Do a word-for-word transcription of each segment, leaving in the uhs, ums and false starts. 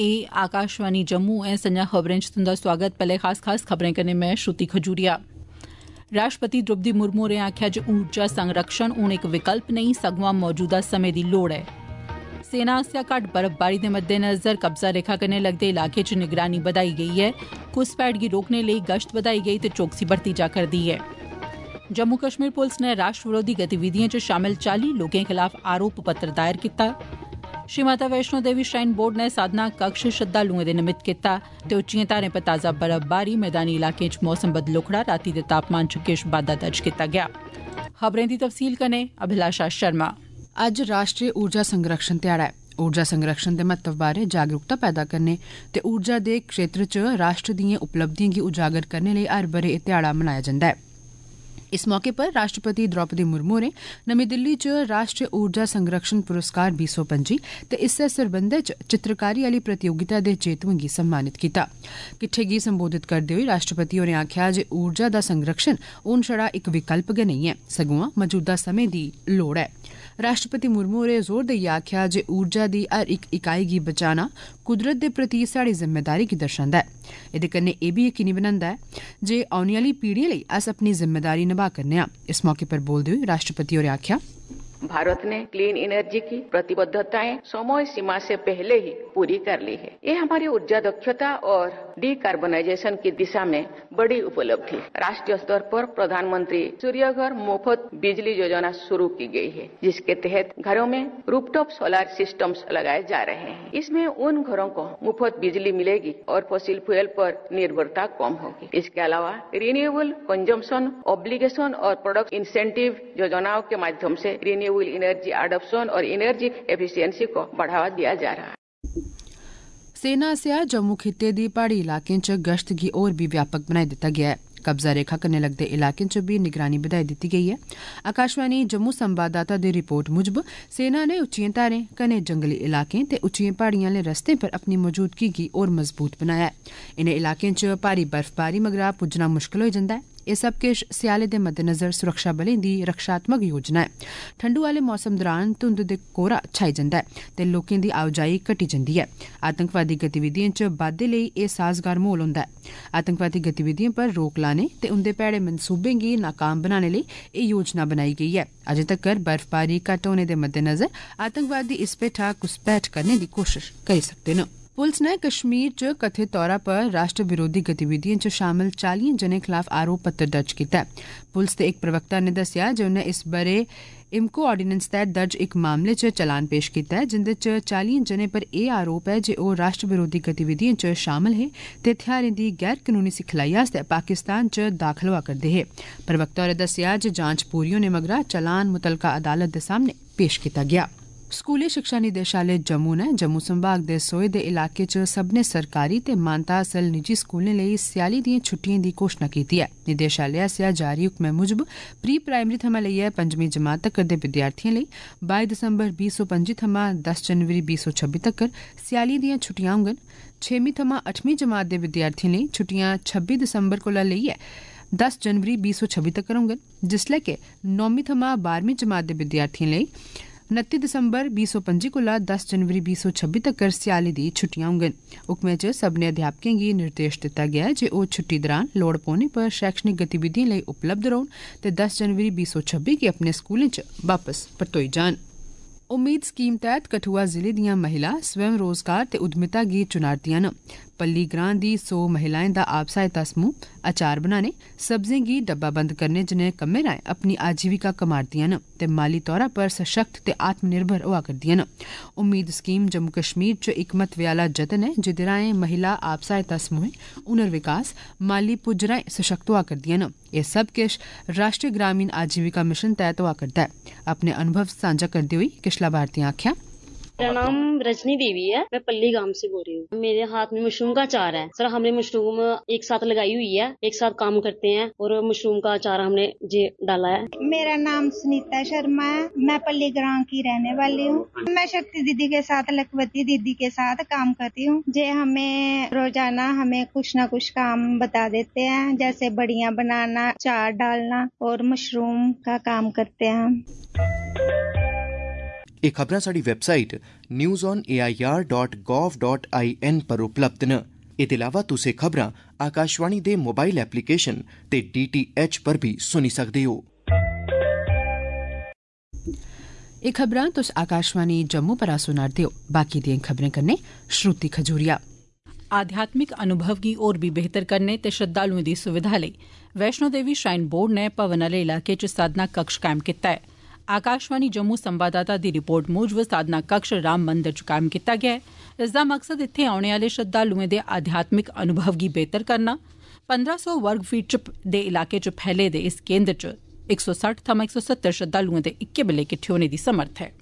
ए आकाशवाणी जम्मू ए संजा खबरें च तुंदा स्वागत। पैह्ले खास खास खबरें कन्नै मैं श्रुति खजूरिया। राष्ट्रपति द्रौपदी मुर्मू होरें आखेआ जे ऊर्जा संरक्षण हून इक विकल्प नेईं सगुआं मौजूदा समें दी लोड़ ऐ। सेना आसेआ घट्ट बर्फबारी दे मद्देनज़र कब्जा रेखा कन्नै लगदे इलाके च निगरानी बधाई गेई ऐ। घुसपैठ गी रोकने लेई गश्त बधाई गेई ते चौकसी बरती जा करदी ऐ। जम्मू कश्मीर पुलस नै राष्ट्र विरोधी गतिविधिएं च शामिल चाली लोकें खिलाफ आरोप पत्र दायर कीता। श्री माता वैष्णो देवी श्राइन बोर्ड नै साधना कक्ष श्रद्धालुएं दे निमित्त कीता ते उच्चिएं धारें पर ताजा बर्फबारी, मैदानी इलाकें च मौसम बदलोखड़ा, राती दे तापमान च किश बाद्दा दर्ज कीता गेआ। खबरें दी तफसील कन्नै अभिलाषा शर्मा। अज्ज राष्ट्रीय ऊर्जा संरक्षण ध्याड़ा ऐ। ऊर्जा संरक्षण दे महत्व बारे जागरूकता पैदा करने ते ऊर्जा दे क्षेत्र च राष्ट्र दिएं उपलब्धिएं गी उजागर करने लेई हर ब'रे एह् ध्याड़ा मनाया जंदा ऐ। इस मौके पर राष्ट्रपति द्रौपदी मुर्मू होरें नमीं दिल्ली च राष्ट्रीय ऊर्जा संरक्षण पुरस्कार बीह् सौ पंजी ते इस्सै सरबंधै च चित्रकारी आह्ली प्रतियोगिता दे जेतुएं गी सम्मानित कीता। किट्ठे गी संबोधित करदे होई राष्ट्रपति होरें आखेआ जे ऊर्जा दा संरक्षण हून छड़ा इक विकल्प गै नेईं ऐ, सगुआं मौजूदा समें दी लोड़ ऐ। राष्ट्रपति मुर्मू होरें जोर देइयै आखेआ जे ऊर्जा दी हर इक इकाई गी बचाना कुदरत दे प्रति साढ़ी जिम्मेदारी गी दर्शांदा ऐ। एह्दे कन्नै एह् बी यकीनी बनांदा ऐ जे औने आह्ली पीढ़ियें लेई अस अपनी जिम्मेदारी निभा करने आं। इस मौके पर बोलदे होई राष्ट्रपति होरें आखेआ, भारत ने क्लीन एनर्जी की प्रतिबद्धताएं समय सीमा से पहले ही पूरी कर ली है। ये हमारी ऊर्जा दक्षता और डीकार्बोनाइजेशन की दिशा में बड़ी उपलब्धि। राष्ट्रीय स्तर पर प्रधानमंत्री सूर्यघर मुफ्त बिजली योजना शुरू की गई है, जिसके तहत घरों में रूफटॉप सोलर सिस्टम्स लगाए जा रहे हैं। इसमें उन घरों को मुफ्त बिजली मिलेगी और फॉसिल फ्यूल पर निर्भरता कम होगी। इसके अलावा रिन्यूएबल कंजम्पशन ऑब्लिगेशन और प्रोडक्ट इंसेंटिव योजनाओं के माध्यम से रिन्यूएबल एनर्जी अडॉप्शन और एनर्जी एफिशिएंसी को बढ़ावा दिया जा रहा है। सेना आसेआ जम्मू खित्ते दी प्हाड़ी इलाकें च गश्त गी होर भी व्यापक बनाई दित्ता गेआ ऐ। कब्जा रेखा कन्नै लगदे इलाकें च भी निगरानी बधाई दित्ती गेई ऐ। आकाशवाणी जम्मू संवाददाता दी रिपोर्ट मुजब सेना ने उच्चिएं धारें, घने जंगली इलाकें ते उच्चिएं प्हाड़ियां आह्ले रस्तें पर अपनी मौजूदगी गी होर मजबूत बनाया ऐ। इनें इलाकें च भारी बर्फबारी मगरा पुज्जना मुश्कल होई जंदा ऐ। एह् सब किश स्याले दे मद्देनज़र सुरक्षा बलें दी रक्षात्मक योजना ऐ। ठंडू आह्ले मौसम दौरान धुंध ते कोहरा छाई जंदा ऐ ते लोकें दी आओजाई घटी जंदी ऐ। आतंकवादी गतिविधिएं च बाद्दे लेई एह् साजगार माहौल होंदा ऐ। आतंकवादी गतिविधिएं पर रोक लाने ते उंदे भैड़े मनसूबें गी नाकाम बनाने लेई एह् योजना बनाई गेई ऐ। अजें तक्कर बर्फबारी घट्ट होने दे मद्देनज़र आतंकवादी इस भेठा घुसपैठ करने दी कोशश करी सकदे न। पुलस नै कश्मीर च कथित तौरा पर राष्ट्र विरोधी गतिविधिएं च शामिल चालियें जनें खिलाफ आरोप पत्र दर्ज कीता ऐ। पुलस दे इक प्रवक्ता ने दस्सेआ जे उन्नै इस ब'रे इमको आर्डीनेंस तैह्त दर्ज इक मामले च चलान पेश कीता ऐ, जिंदे च चालियें जनें पर एह् आरोप ऐ जे ओह् राष्ट्र विरोधी गतिविधिएं च शामिल हे ते हथियारें दी गैर कनूनी सिखलाई आस्तै पाकिस्तान च दाखल होआ करदे हे। प्रवक्ता होरें दस्सेआ जे जांच पूरी होने मगरा चलान मुतलका अदालत दे सामने पेश कीता गेआ। स्कूली शिक्षा निदेशालय जम्मू ने जम्मू संभाग दे सोए दे इलाके च सब्भनें सरकारी ते मानता हासल निजी स्कूलें लेई स्याली दिएं छुट्टिएं दी घोषणा कीती ऐ। निदेशालय आसेआ जारी हुक्मै मुजब प्री प्राइमरी थमां लेइयै पंजमीं जमात तक्कर दे विद्यार्थिएं लेई बाई दिसंबर बीह् सौ पंजी थमां दस जनवरी बीह् सौ छब्बी तक्कर स्याली दियां छुट्टियां होङन। छेमीं थमां अठमीं जमात दे विद्यार्थिएं लेई छुट्टियां छब्बी दिसंबर कोला लेइयै दस जनवरी बीह् सौ छब्बी तक्कर होङन, जिसलै कि नौमीं थमां बारहवीं जमात दे विद्यार्थिएं लेई उनत्ती दिसंबर बीह् सौ पंजी कोला दस जनवरी बीह् सौ छब्बी तक्कर स्याली दी छुट्टियां होङन। हुक्मै च सब्भनें अध्यापकें गी निर्देश दित्ता गेआ ऐ जे ओह् छुट्टी दौरान लोड़ पौने पर शैक्षणिक गतिविधिएं लेई उपलब्ध रौह्न ते दस जनवरी बीह् सौ छब्बी गी अपने स्कूलें च वापस परतोई जान। उम्मीद स्कीम तैह्त कठुआ जिले दियां महिला स्वयं रोजगार ते उद्यमिता गी चुनारदियां न। पल्ली ग्रां दी सौ महिलाएं दा आप सहायता समूह अचार बनाने, सब्जिएं गी डब्बाबंद करने जनेह् कम्में राएं अपनी आजीविका कमारदियां न ते माली तौरा पर सशक्त ते आत्मनिर्भर होआ करदियां न। उम्मीद स्कीम जम्मू कश्मीर च इक महत्वै आह्ला जतन ऐ जेह्दे राएं महिला आप सहायता समूहें हुनर विकास, माली पुज्ज राएं सशक्त होआ करदियां न। एह् सब किश राष्ट्रीय ग्रामीण आजीविका मिशन तैह्त होआ करदा है। अपने अनुभव सांझा करदे होई किश लाभार्थियां आखेआ, मेरा नाम रजनी देवी है, मैं पल्ली गांव से बोल रही हूँ। मेरे हाथ में मशरूम का अचार है। सर हमने मशरूम एक साथ लगाई हुई है, एक साथ काम करते हैं और मशरूम का अचार हमने जे डाला है। मेरा नाम सुनीता शर्मा है, मैं पल्ली ग्राम की रहने वाली हूँ। मैं शक्ति दीदी के साथ, लखपति दीदी के साथ काम करती हूँ। जे हमें रोजाना हमें कुछ ना कुछ काम बता देते हैं, जैसे बड़ियाँ बनाना, अचार डालना और मशरूम का काम करते हैं। एह खबरां साडी website news on A I R dot gov dot I N पर उपलब्ध न। एह्दे अलावा तुस एह खबरां आकाशवाणी दे मोबाइल एप्लीकेशन ते डी टी एच पर भी सुनी सकदे हो। एह खबरां तुस आकाशवाणी जम्मू पर सुना'रदे हो। बाकी दियें खबरें कन्नै श्रुति खजूरिया। आध्यात्मिक अनुभव गी होर भी बेहतर करने ते श्रद्धालुएं दी सुविधा लेई वैष्णो देवी श्राइन बोर्ड ने भवन आह्ले इलाके च साधना कक्ष कायम कीता है। आकाशवाणी जम्मू संवाददाता दी रिपोर्ट मूजब साधना कक्ष राम मंदिर च कायम कीता गया है। इसदा मकसद इत्थे औने आह्ले श्रद्धालुएं दे आध्यात्मिक अनुभव गी बेहतर करना। पंद्रह सौ वर्ग फीट दे इलाके च फैले दे इस केन्द्र च इक सौ सट्ठ थमां इक सौ सत्तर श्रद्धालुएं दे इक्कै बेल्ले किट्ठे होने दी समर्थ है।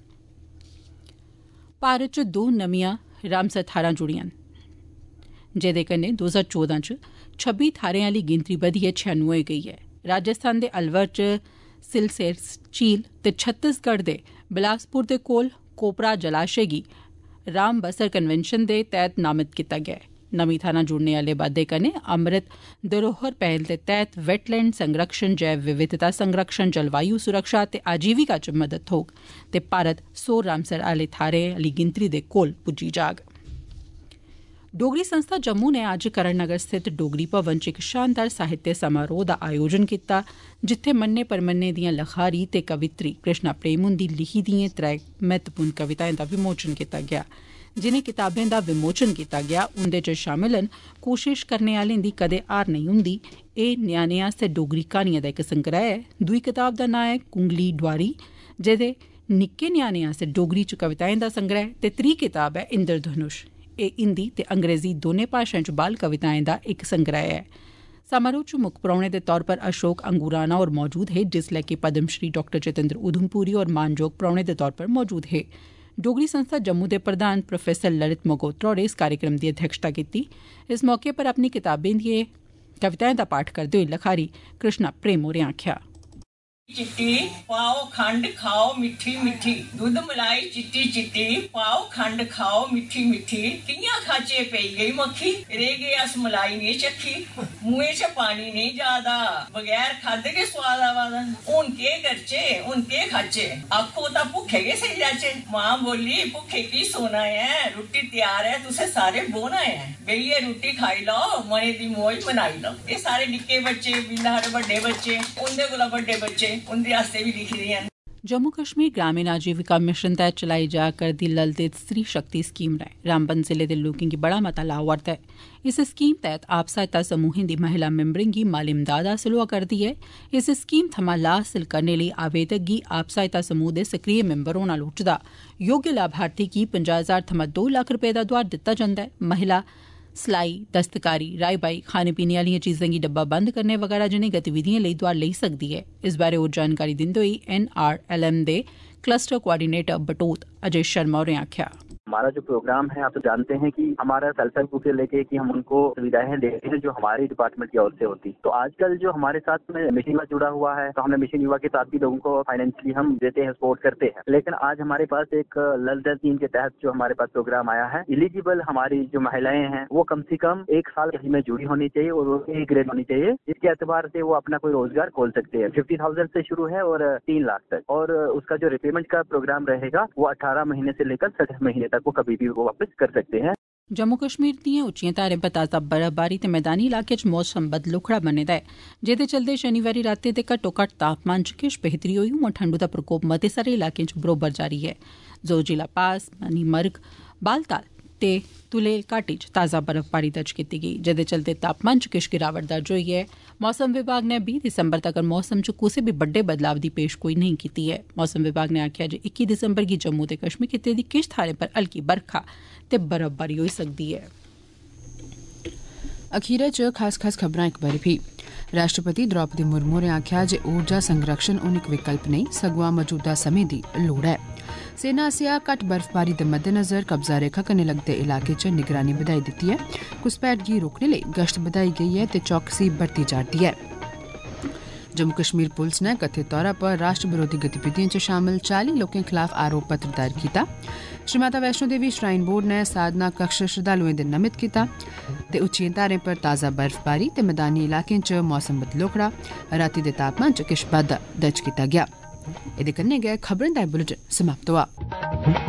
भारत च दो नमियां रामसर थाहरां जुड़ियां न, जेदे कन्नै दो हजार चौदह च छब्बी थाहरें आह्ली गिनतरी बधियै छियानुए होई गेई है। राजस्थान दे अलवर च सिलसेर झील ते छत्तीसगढ़ दे बिलासपुर दे कोल कोपरा जलाशय गी राम बसर कन्वेंशन दे तैह्त नामित कीता गेआ है। नमीं थाहरां जुड़ने आह्ले बाद्दे कन्नै अमृत धरोहर पहल दे तैह्त वैटलैंड संरक्षण, जैव विविधता संरक्षण, जलवायु सुरक्षा ते आजीविका च मदद थ्होग ते भारत सौ रामसर आह्ले थाहरें आह्ली गिनतरी दे कोल पुज्जी जाग। डोगरी संस्था जम्मू ने अज्ज करण नगर स्थित डोगरी भवन च इक शानदार साहित्य समारोह दा आयोजन कीता, जित्थे मन्ने परमन्ने दियां लखारी ते कवित्री कृष्णा प्रेम हुंदी लिखी दिएं त्रै महत्वपूर्ण कविताएं दा विमोचन कीता गेआ। जिनें किताबें दा विमोचन कीता गेआ उंदे च शामिल न कोशिश करने आह्लें दी कदें हार नेईं हुंदी, एह् ञ्याणें आस्तै डोगरी क्हानियां दा इक संग्रह है। दूई किताब दा नां ऐ कुंगली डोआरी, जेह्दे निक्के ञ्याणें आस्तै डोगरी च कविताएं दा संग्रह, ते त्री किताब ऐ इंद्रधनुष। एह् हिंदी ते अंग्रेजी दौनें भाषाएं च बाल कविताएं दा इक संग्रह है। समारोह च मुक्ख परौहने दे तौर पर अशोक अंगूराना होर मौजूद हे, जिसलै कि पद्मश्री डॉक्टर जितेंद्र उधमपुरी होर मानजोग परौहने दे तौर पर मौजूद हे। डोगरी संस्था जम्मू दे प्रधान प्रोफेसर ललित मगोत्रा होरें इस कार्यक्रम दी अध्यक्षता कीती। इस मौके पर अपनी किताबें दिएं कविताएं दा पाठ करदे होई लखारी कृष्णा प्रेम होरें आखेआ, चिट्टी पाओ खंड खाओ मिठी मिठी, दूध मलाई चिट्टी चिट्टी पाओ खंड खाओ मिठी मिठी, कियां खाचे पेई गई मक्खी, रह गए अस मलाई नहीं चखी, मुंहे च पानी नहीं जादा, बगैर खादे के स्वाद आवादा, हुन के करचे हुन के खाचे, आखो तां भुखे के सही जाचे। मां बोली भुखे की सोना है, रुट्टी तैयार है तुसें सारे बोना है, बेहिए रुट्टी खाई लो मने दी मौज मनाई लो। ये सारे निक्के बच्चे बिंदा बड्डे बच्चे उंदे कोला बड्डे बच्चे उंदे आस्ते भी लिखी दी है। जम्मू कश्मीर ग्रामीण आजीविका मिशन तैह्त चलाई जा करदी ललदेत स्त्री शक्ति स्कीम राएं रामबन जिले दे लोकें गी बड़ा मता लाभ होआ ऐ। इस स्कीम तैह्त आप सहायता समूहें दी महिला मैंबरें गी माली इमदाद हासल होआ करदी ऐ। इस स्कीम थमां लाह हासल करने लेई आवेदक गी आप सहायता समूह दे सक्रिय मैंबर होना लोड़चदा। योग्य लाभार्थी गी पंजाह् हजार थमां दो लक्ख रपे दा दोआर दित्ता जंदा ऐ। महिला सलाई, दस्तकारी, राई बाई, खाने पीने आह्लियां चीजें गी डब्बा बंद करने वगैरा जनेही गतिविधिएं लेई दोआर लेई सकदी ऐ। इस बारै होर जानकारी दिंदे होई एन आर एल एम दे क्लस्टर कोआर्डिनेटर बटोत अजय शर्मा होरें आखेआ, हमारा जो प्रोग्राम है आप तो जानते हैं कि हमारा सेल्फ हेल्प ग्रुप से लेके कि हम उनको सुविधाएं देते हैं जो हमारी डिपार्टमेंट की ओर से होती। तो आजकल जो हमारे साथ में मिशन युवा जुड़ा हुआ है, तो हमने मिशन युवा के साथ भी लोगों को फाइनेंशियली हम देते हैं, सपोर्ट करते हैं। लेकिन आज हमारे पास एक ललदल स्कीम के तहत जो हमारे पास प्रोग्राम आया है, एलिजिबल हमारी जो महिलाएं हैं वो कम से कम एक साल में जुड़ी होनी चाहिए और वो ए ग्रेड होनी चाहिए, जिसके एतबार से वो अपना कोई रोजगार खोल सकते हैं। फिफ्टी थाउजेंड से शुरू है और तीन लाख तक, और उसका जो रिपेमेंट का प्रोग्राम रहेगा वो अठारह महीने से लेकर साठ महीने तक वो कभी भी वो वापस कर सकते हैं। जम्मू कश्मीर दियां उच्चियां धारें पर ताजा बर्फबारी ते मैदानी इलाके च मौसम बदलोखड़ा बने दा ऐ, जेह्दे चलदे शनिवारी रातीं ते घट्टो घट्ट तापमान च किश बेहतरी होई। उआं ठंडू दा प्रकोप मते सारे इलाकें च बरोबर जारी ऐ। जोजिला पास, मनीमर्ग, बालताल ते तुलेल घाटी च ताजा बर्फबारी दर्ज कीती गेई, जेह्दे चलदे तापमान च किश गिरावट दर्ज होई ऐ। मौसम विभाग ने बीह् दिसंबर तगर मौसम च कुसै बी बड्डे बदलाव दी पेशगोई नेईं कीती ऐ। मौसम विभाग ने आखेआ जे इक्की दिसंबर गी जम्मू ते कश्मीर खित्ते दी किश थाह्रें पर हल्की बरखा ते बर्फबारी होई सकदी ऐ। अखीरै च खास खास खबरां इक बारी फ्ही। राष्ट्रपति द्रौपदी मुर्मू होरें आखेआ जे ऊर्जा संरक्षण हून इक विकल्प नेईं सगुआं मौजूदा समें दी लोड़ ऐ। सेना आसेआ घट्ट बर्फबारी दे मद्देनजर कब्जा रेखा कन्नै लगदे इलाके च निगरानी बधाई दित्ती ऐ। घुसपैठ गी रोकने लेई गश्त बधाई गेई ऐ ते चौकसी बरती जा'रदी ऐ। जम्मू कश्मीर पुलस ने कथित तौरा पर राष्ट्र विरोधी गतिविधिएं च शामिल चाली लोकें खिलाफ आरोप पत्र दायर कीता। श्री माता वैष्णो देवी श्राइन बोर्ड ने साधना कक्ष श्रद्धालुएं दे नमित कीता ते उच्चियें धारें पर ताजा बर्फबारी ते मैदानी इलाकें च मौसम बदलोखड़ा, राती दे तापमान च किश बाद्धा दर्ज कीता गेआ। एह्दे कन्नै गै खबरें दा बुलेटिन समाप्त होआ। है।